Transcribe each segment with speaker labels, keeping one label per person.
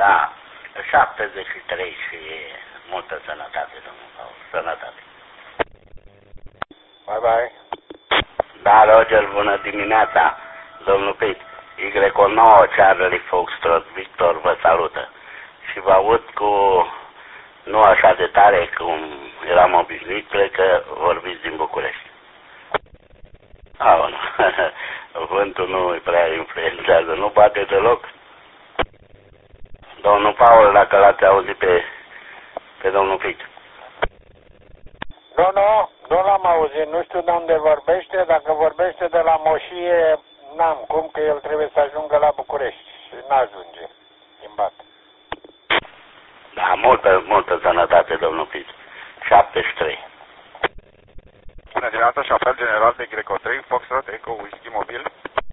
Speaker 1: Da, 73 și multă sănătate, domnul Paul. Sănătate.
Speaker 2: Bye bye.
Speaker 1: Da, Roger, bună dimineața, domnul Pic. Y9 Charlie Foxtrot Victor vă salută. Și vă aud cu nu așa de tare cum eram obișnuit, cred că vorbiți din București. Nu. Vântul nu îi prea influențează, nu bate deloc. Domnul Paul, dacă l-ați auzit pe domnul Pic.
Speaker 2: Nu l-am auzit, nu știu de unde vorbește, dacă vorbește de la Moșie, n-am cum, că el trebuie să ajungă la București și n-ajunge, din bat.
Speaker 1: Da, multă sănătate, domnul Pic. 73.
Speaker 3: Bună dimineața, șofer general de Greco 3, Foxtrot, Eco, Whisky Mobil.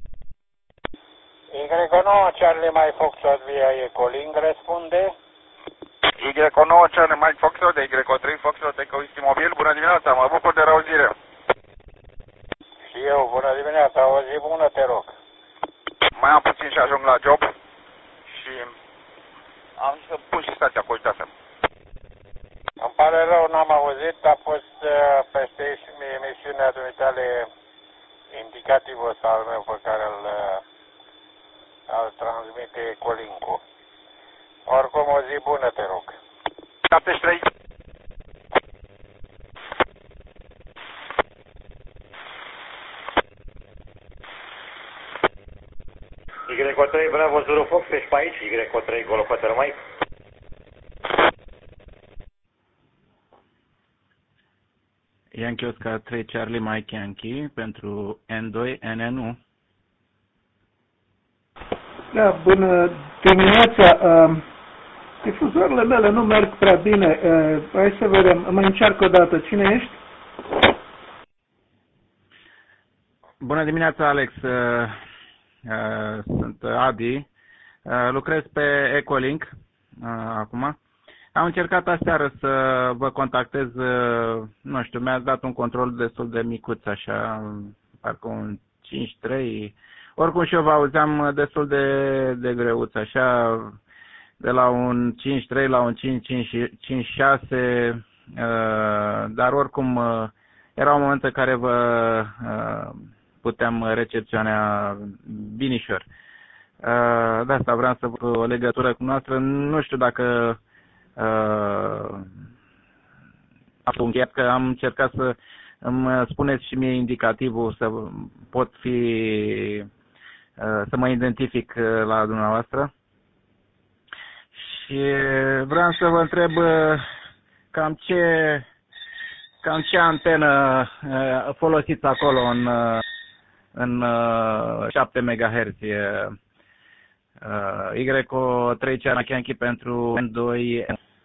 Speaker 2: Y9 Charlie Mike Foxtrot via Ecolink răspunde.
Speaker 3: Y9 Charlie Mike Foxtrot de Y3, Foxtrot, Eco, Whisky Mobil. Bună dimineața, mă bucur de reauzire.
Speaker 2: Și eu, bună dimineața, o zi bună, te rog.
Speaker 3: Mai am puțin și ajung la job și am să pun și stația cu uitasem.
Speaker 2: Îmi pare rău, n-am auzit, a fost peste emisiunea dumitale indicativul ăsta al meu pe care îl transmite Ecolink-ul. Oricum, o zi bună, te rog.
Speaker 3: 73.
Speaker 4: Y3 Bravo Zero Fox, ești pe aici? Y3 Golf Hotel Mike.
Speaker 5: Yankee Oscar 3 Charlie Mike Yankee pentru N2 NNU.
Speaker 6: Da, bună dimineața. Difuzoarele mele nu merg prea bine. Hai să vedem. Mai încearcă o dată. Cine ești?
Speaker 5: Bună dimineața, Alex. Sunt Adi. Lucrez pe Ecolink acum. Am încercat aseară să vă contactez, nu știu, mi-ați dat un control destul de micuț, așa, parcă un 5-3. Oricum și eu vă auzeam destul de greuț, așa, de la un 5-3 la un 5-6, dar oricum era un moment în care vă puteam recepționa binișor. De asta vreau să văd o legătură cu noastră. Nu știu dacă am încheiat, că am încercat să îmi spuneți și mie indicativul să pot fi, să mă identific la dumneavoastră. Și vreau să vă întreb cam ce antenă folosiți acolo în 7 MHz. Y3 Charlie pentru N2.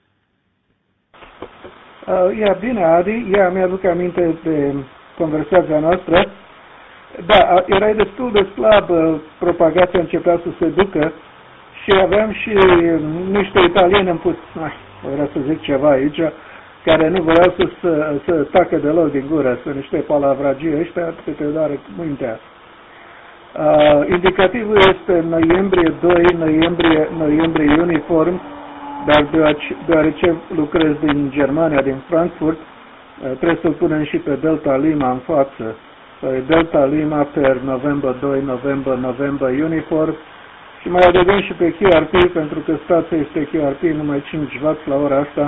Speaker 6: Bine, Adi, mi-aduc aminte de conversația noastră. Da, erai destul de slab, propagația începea să se ducă și aveam și niște italieni vreau să zic ceva aici, care nu vreau să tacă deloc din gură, sunt niște palavragii ăștia, te doare mintea. Indicativul este noiembrie 2, noiembrie uniform, dar deoarece lucrez din Germania, din Frankfurt, trebuie să-l punem și pe Delta Lima în față. Delta Lima per November 2, November uniform și mai adăugăm și pe QRP, pentru că stația este QRP, numai 5W la ora asta.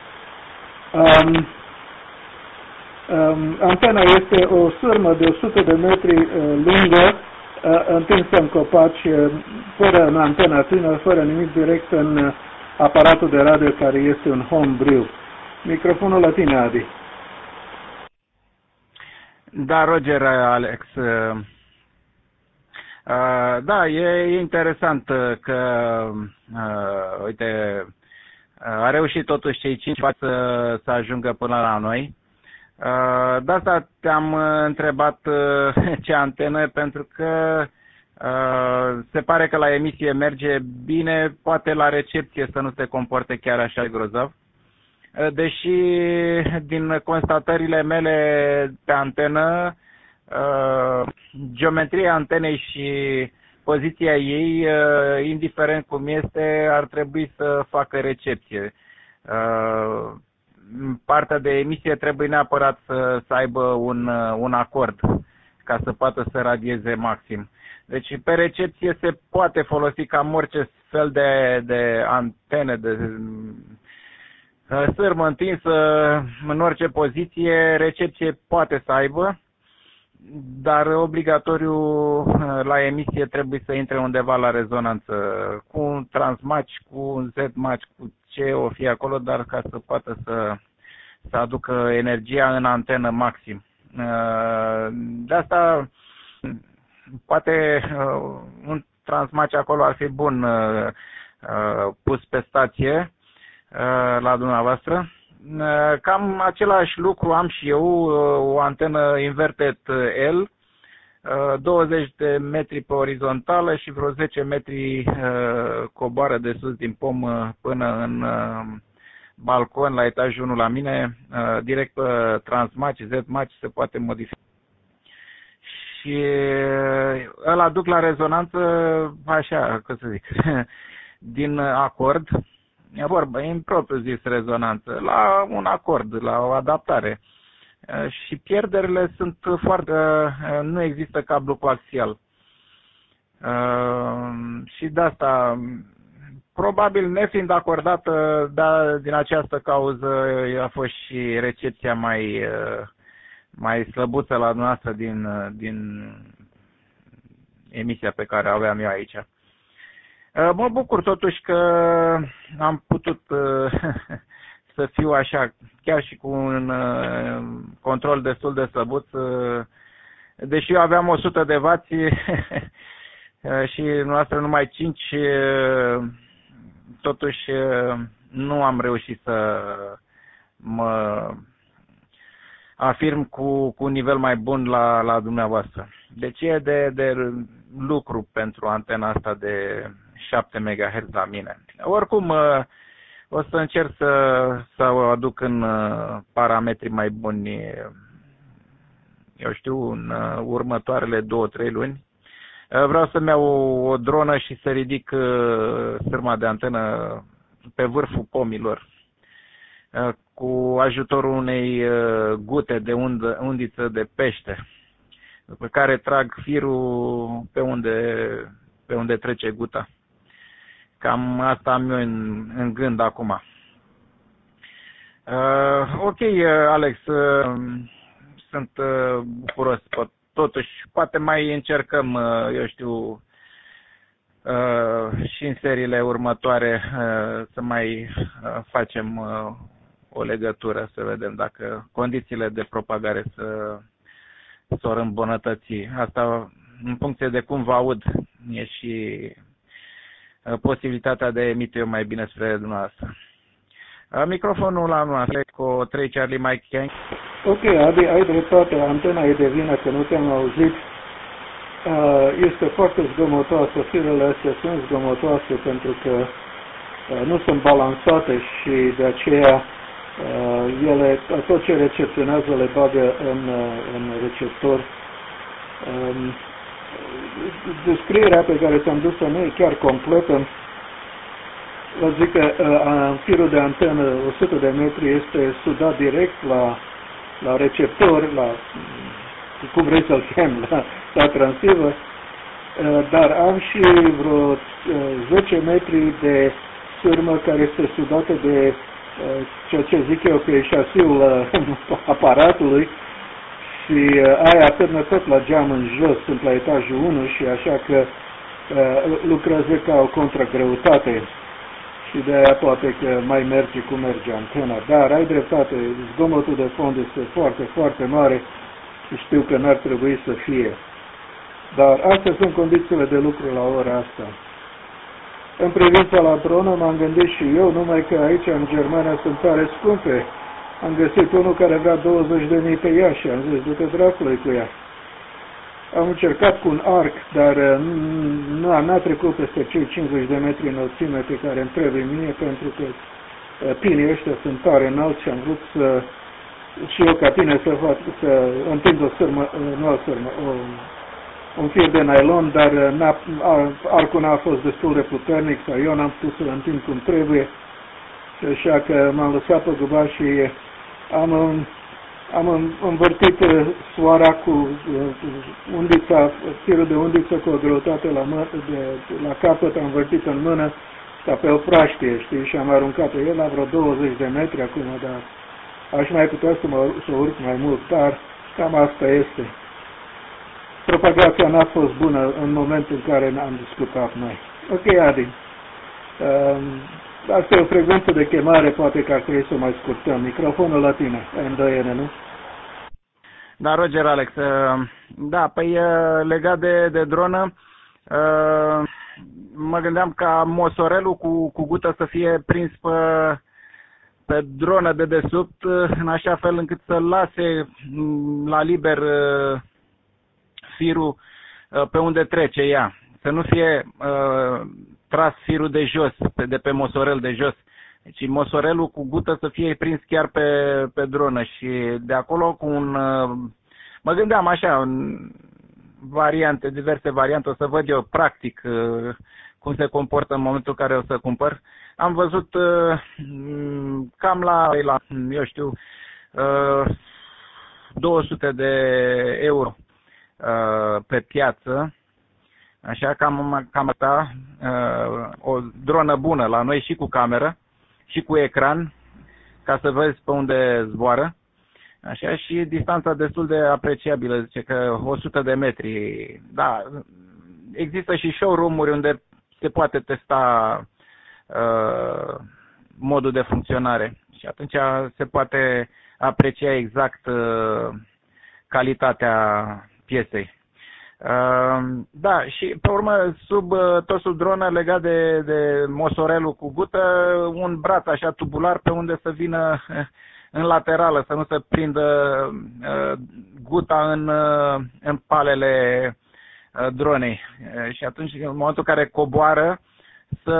Speaker 6: Antena este o sârmă de 100 de metri lungă, întinsă în copaci, fără în antena tână, fără nimic, direct în aparatul de radio, care este un homebrew. Microfonul la tine, Adi.
Speaker 5: Da, Roger, Alex. Da, e interesant că, uite, a reușit totuși cei 5 să ajungă până la noi. De asta te-am întrebat ce antenă, pentru că se pare că la emisie merge bine, poate la recepție să nu se comporte chiar așa de grozav. Deși din constatările mele pe antenă, geometria antenei și poziția ei, indiferent cum este, ar trebui să facă recepție. Partea de emisie trebuie neapărat să aibă un acord ca să poată să radieze maxim. Deci pe recepție se poate folosi cam orice fel de antene, de sârmă întinsă în orice poziție, recepție poate să aibă, dar obligatoriu la emisie trebuie să intre undeva la rezonanță, cu un transmatch, cu un Z-match, cu ce o fi acolo, dar ca să poată să aducă energia în antenă maxim. De asta poate un transmatch acolo ar fi bun pus pe stație la dumneavoastră. Cam același lucru am și eu, o antenă inverted L, 20 de metri pe orizontală și vreo 10 metri coboară de sus din pom până în balcon la etajul 1 la mine, direct pe transmatch, Z-match se poate modifica. Și îl aduc la rezonanță așa, cum să zic, din acord, vorba, în propriu zis rezonanță, la un acord, la o adaptare. Și pierderile sunt foarte, nu există cablu coaxial. Și de asta, probabil nefiind acordată, dar din această cauză a fost și recepția mai slăbuță la noastră din emisia pe care o aveam eu aici. Mă bucur totuși că am putut să fiu așa, chiar și cu un control destul de slăbuț, deși eu aveam 100 de vați și noastră numai 5, totuși nu am reușit să mă afirm cu un nivel mai bun la dumneavoastră. Deci e de lucru pentru antena asta de 7 MHz la mine. Oricum, o să încerc să o aduc în parametri mai buni, eu știu, în următoarele 2-3 luni. Vreau să-mi iau o dronă și să ridic sârma de antenă pe vârful pomilor, cu ajutorul unei gute de undiță de pește, după care trag firul pe unde trece guta. Cam asta am eu în gând acum. Ok, Alex, sunt bucuros. Totuși, poate mai încercăm, eu știu, și în seriile următoare să mai facem o legătură, să vedem dacă condițiile de propagare s-or îmbunătăți. Asta în funcție de cum vă aud, e și posibilitatea de a emite eu mai bine spre dumneavoastră. Microfonul la noastră cu 3 Charlie Mike Yang.
Speaker 6: Ok, Adi, ai dreptate, antena e de vină că nu te-am auzit. Este foarte zgomotoasă, firele astea sunt zgomotoase pentru că nu sunt balansate și de aceea ele, tot ce recepționează le bagă în receptor. Descrierea pe care ți-am dus-o nu e chiar completă. Vă zic că firul de antenă 100 de metri este sudat direct la receptor, cum vrei să-l chem, la transivă, dar am și vreo 10 metri de sârmă care este sudată de ceea ce zic eu că e șasiul aparatului și aia târnă tot la geam în jos, sunt la etajul 1 și așa că lucrează ca o contragreutate și de aia poate că mai merge cum merge antena. Dar ai dreptate, zgomotul de fond este foarte, foarte mare și știu că n-ar trebui să fie. Dar astea sunt condițiile de lucru la ora asta. În privința la dronă m-am gândit și eu, numai că aici în Germania sunt tare scumpe. Am găsit unul care vrea 20.000 pe ea și am zis, du-te dracului cu ea. Am încercat cu un arc, dar n-a trecut peste cei 50 de metri înălțime pe care îmi trebuie mie, pentru că pinii ăștia sunt tare înalți și am vrut și eu ca tine să întind o sârmă, nu o sârmă, un fir de nylon, dar arcul n-a fost destul de puternic sau eu n-am putut să-l întind cum trebuie. Și așa că m-am lăsat pe gâba și am învârtit soara cu undița, firul de undiță cu o greutate la capăt, am învârtit în mână ca pe o praștie, știi, și am aruncat-o. El la vreo 20 de metri acum, dar aș mai putea să urc mai mult, dar cam asta este. Propagația n-a fost bună în momentul în care am discutat noi. Ok, Adi. Asta e o frecvență de chemare, poate că ar trebui să mai scurtăm. Microfonul la tine, N2N, nu?
Speaker 5: Da, Roger, Alex. Da, păi legat de dronă, mă gândeam ca mosorelul cu gută să fie prins pe dronă de desubt, în așa fel încât să lase la liber firul pe unde trece ea. Să nu fie tras firul de jos, de pe mosorel de jos. Deci mosorelul cu gută să fie prins chiar pe dronă și de acolo cu un... Mă gândeam așa, în variante, diverse variante, o să văd eu practic cum se comportă în momentul în care o să cumpăr. Am văzut cam la, eu știu, 200 de euro pe piață. Așa, cam asta, o dronă bună la noi și cu cameră și cu ecran, ca să vezi pe unde zboară. Așa, și distanța destul de apreciabilă, zice că 100 de metri. Da, există și showroom-uri unde se poate testa modul de funcționare și atunci se poate aprecia exact calitatea piesei. Da, și pe urmă, tot sub dronă, legat de mosorelul cu gută, un braț așa tubular pe unde să vină în laterală, să nu se prindă guta în palele dronei. Și atunci, în momentul în care coboară, să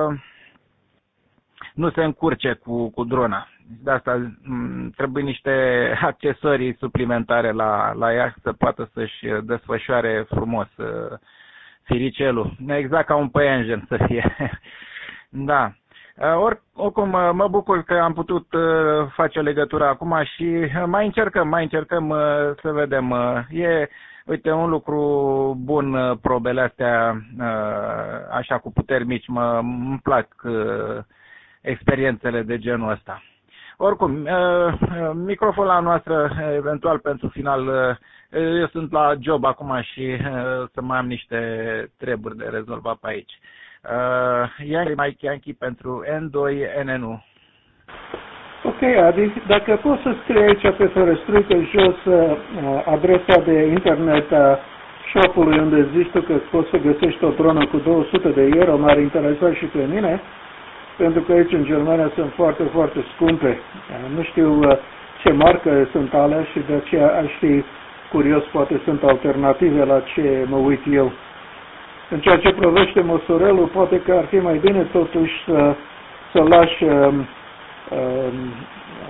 Speaker 5: nu se încurce cu drona. De asta trebuie niște accesorii suplimentare la ea să poată să-și desfășoare frumos firicelul. Exact ca un păianjen să fie. Da. Oricum, mă bucur că am putut face o legătură acum și mai încercăm să vedem. E, uite, un lucru bun probele astea, așa cu puteri mici, îmi plac experiențele de genul ăsta. Oricum, microfonul noastră, eventual pentru final, eu sunt la job acum și să mai am niște treburi de rezolvat pe aici. Mike Yankee pentru N2NNU.
Speaker 6: Ok, Adi, dacă poți să scrii aici pe ferestruică jos adresa de internet a shop-ului unde zici tu că poți să găsești o dronă cu 200 de euro, m-ar interesa și pe mine, pentru că aici în Germania sunt foarte, foarte scumpe. Nu știu ce marcă sunt alea și de aceea aș fi curios, poate sunt alternative la ce mă uit eu. În ceea ce privește mosorelul, poate că ar fi mai bine totuși să lași